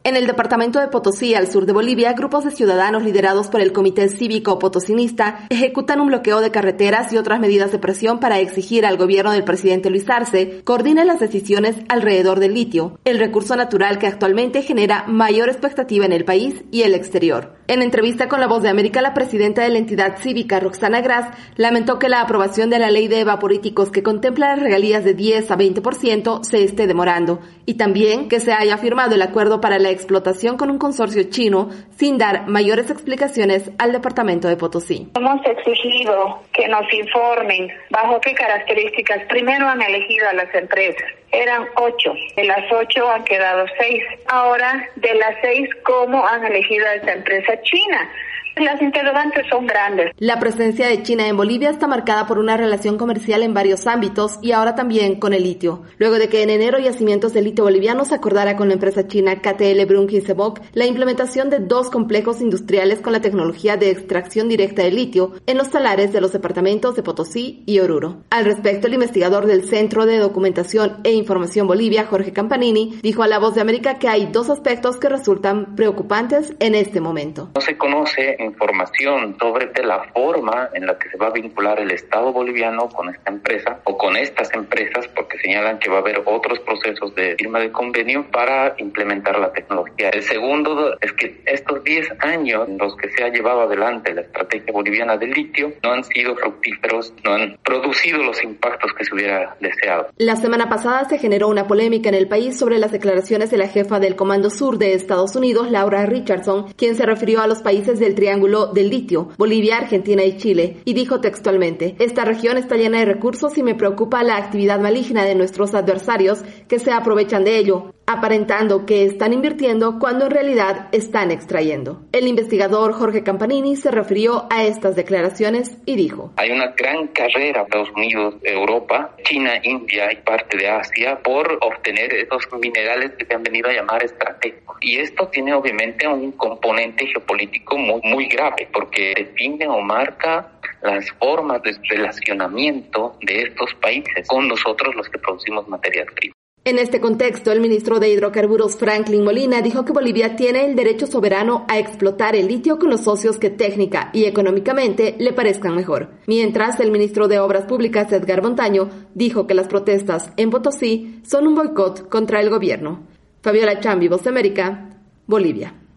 En el departamento de Potosí, al sur de Bolivia, grupos de ciudadanos liderados por el Comité Cívico Potosinista ejecutan un bloqueo de carreteras y otras medidas de presión para exigir al gobierno del presidente Luis Arce coordine las decisiones alrededor del litio, el recurso natural que actualmente genera mayor expectativa en el país y el exterior. En entrevista con La Voz de América, la presidenta de la entidad cívica, Roxana Gras, lamentó que la aprobación de la ley de evaporíticos que contempla las regalías de 10 a 20% se esté demorando, y también que se haya firmado el acuerdo para la explotación con un consorcio chino sin dar mayores explicaciones al departamento de Potosí. Hemos exigido que nos informen bajo qué características primero han elegido a las empresas. Eran 8, de las 8 han quedado 6. Ahora, de las 6, ¿cómo han elegido a esa empresa china? Las interrogantes son grandes. La presencia de China en Bolivia está marcada por una relación comercial en varios ámbitos y ahora también con el litio. Luego de que en enero Yacimientos de Litio Bolivianos acordara con la empresa china KTL Brunhilsebok la implementación de 2 complejos industriales con la tecnología de extracción directa de litio en los salares de los departamentos de Potosí y Oruro. Al respecto, el investigador del Centro de Documentación e Información Bolivia, Jorge Campanini, dijo a La Voz de América que hay 2 aspectos que resultan preocupantes en este momento. No se conoce información sobre la forma en la que se va a vincular el Estado boliviano con esta empresa o con estas empresas, porque señalan que va a haber otros procesos de firma de convenio para implementar la tecnología. El segundo es que estos 10 años en los que se ha llevado adelante la estrategia boliviana del litio no han sido fructíferos, no han producido los impactos que se hubiera deseado. La semana pasada se generó una polémica en el país sobre las declaraciones de la jefa del Comando Sur de Estados Unidos, Laura Richardson, quien se refirió a los países del Triángulo del Litio, Bolivia, Argentina y Chile, y dijo textualmente: "Esta región está llena de recursos y me preocupa la actividad maligna de nuestros adversarios que se aprovechan de ello, aparentando que están invirtiendo cuando en realidad están extrayendo". El investigador Jorge Campanini se refirió a estas declaraciones y dijo: "Hay una gran carrera Estados Unidos, Europa, China, India y parte de Asia por obtener esos minerales que se han venido a llamar estratégicos. Y esto tiene obviamente un componente geopolítico muy grave, porque define o marca las formas de relacionamiento de estos países con nosotros los que producimos materias primas". En este contexto, el ministro de Hidrocarburos Franklin Molina dijo que Bolivia tiene el derecho soberano a explotar el litio con los socios que técnica y económicamente le parezcan mejor. Mientras, el ministro de Obras Públicas Edgar Montaño dijo que las protestas en Potosí son un boicot contra el gobierno. Fabiola Chambi, Voz de América, Bolivia.